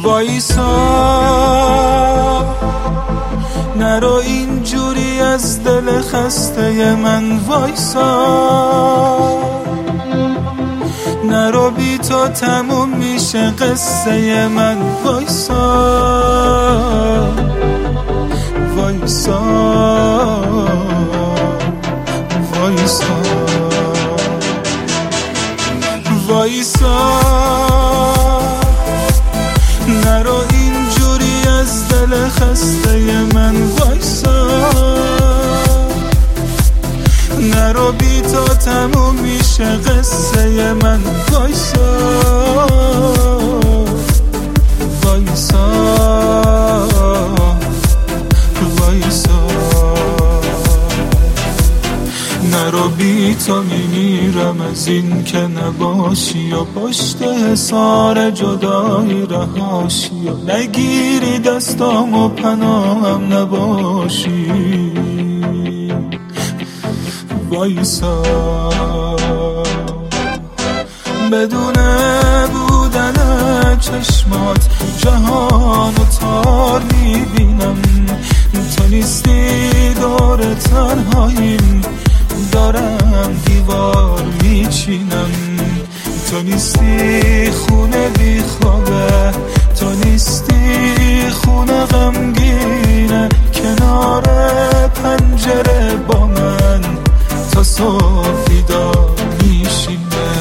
وایسا نرو اینجوری از دل خسته من، وایسا نرو بی تو تموم میشه قصه من، وایسا وایسا وایسا وایسا نرو اینجوری از دل خسته من، وایسا نرو بی تو تموم میشه قصه من، وایسا وایسا وایسا نرو بی تو میمیرم از این که نباشی و پشت حصار جدایی رهاشی و نگیری دستام و پناهم نباشی، وایسا بدون بودن چشمات جهان و تار میبینم، تو نیستی دور تنهاییم دارم دیوار میچینم، تو نیستی خونه بی خوابه، تو نیستی خونه غمگینه، کنار پنجره با من تا صبح بیدار میشینه.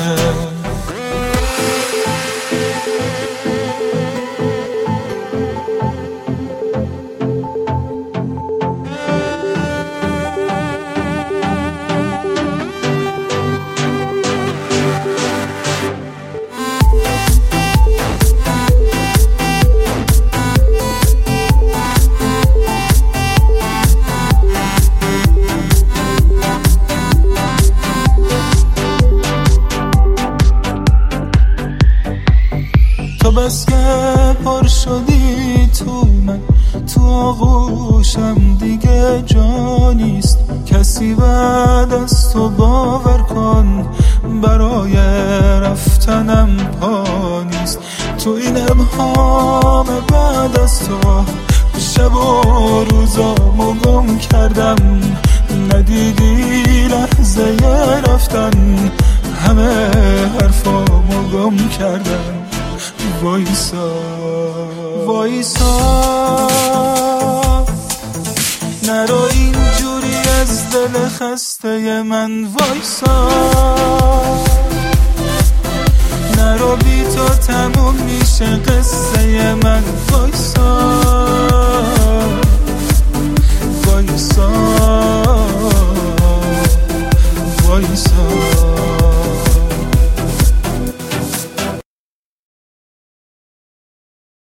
تو بس که پر شدی توی من، تو آغوشم دیگه جا نیست، کسی بعد از تو باور کن برای رفتنم پا نیست، تو این ابهام بعد از تو شب و روزامو گم کردم، ندیدی لحظه رفتن همه حرفامو گم کردم، وایسا وایسا نرو اینجوری از دل خسته من، وایسا نرو بی تو تموم میشه قصه من، وایسا